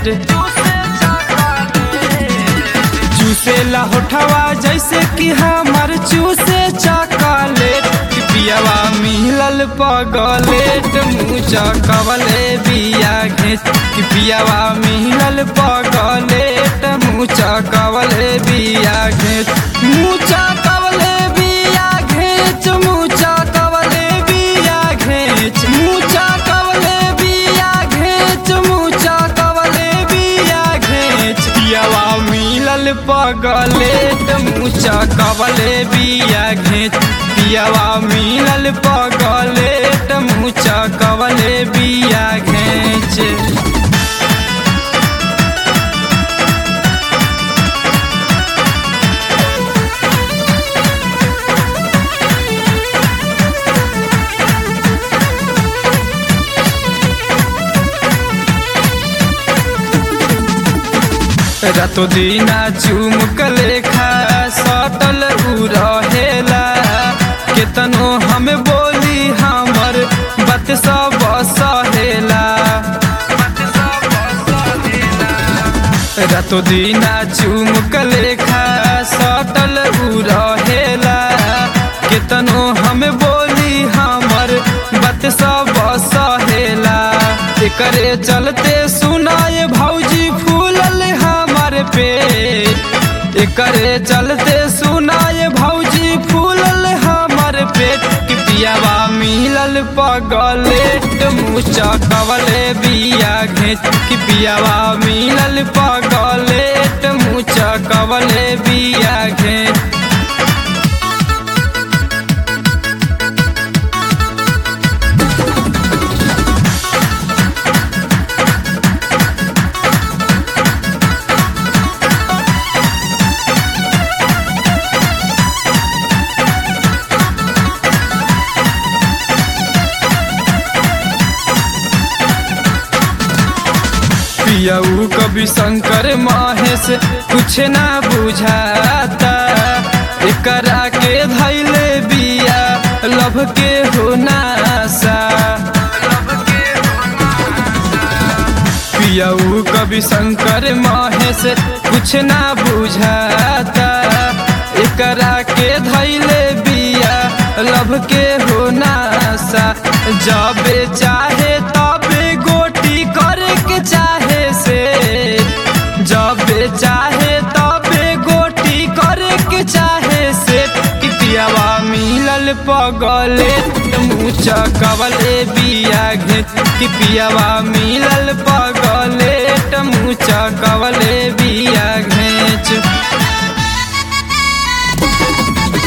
चूसेला होठवा जैसे कि हमर चूसे चॉकलेट। पियावा मिलल पगलेट मुँह चकवले बिया घेच। पियावा मिलल पगलेट मुँह चकवले बिया घेच। मुँह चकवले बिया घेच। मुँह चकवले बिया घेच। मुँह चकवले बिया घेच। मुँह चकवले बिया घेच। पियावा मिलल पगलेट मुँह चकवले बिया घेच। पियावा मिलल पगलेट मुँह चकवले बिया घेच। रातो दीना चुमुक लेखा सटल उ रहेला। केतनो हमें बोली हमर बात सब सहेला। रातो दीना चुमुक लेखा सटल उ रहेला। केतनो हमें बोली हमर बात सब सहेला। एकरे चलते सुनाए भौजी फूलल हमर पेट। एकरे चलते सुनाए भौजी फूलल हमर पेट। कि पियावा मिलल पगलेट मुँह चकवले बिया घेच। कि पियावा मिलल पगलेट मुँह चकवले बिया घेच। पियाऊ कभी शंकर महेश कुछ ना बुझाता। एकरा के धैले बिया लभ के हो नासा। पियाऊ कभी शंकर महेश कुछ ना बुझाता। एकरा के धैले बिया लभ के हो नासा। जबे चाहे तबे गोटी करे के चाहे से। जबे चाहे तबे गोटी करे के चाहे से। कि पियावा मिलल पगलेट मुँह चकवले बिया घेच। कि पियावा मिलल पगलेट मुँह चकवले बिया घेच।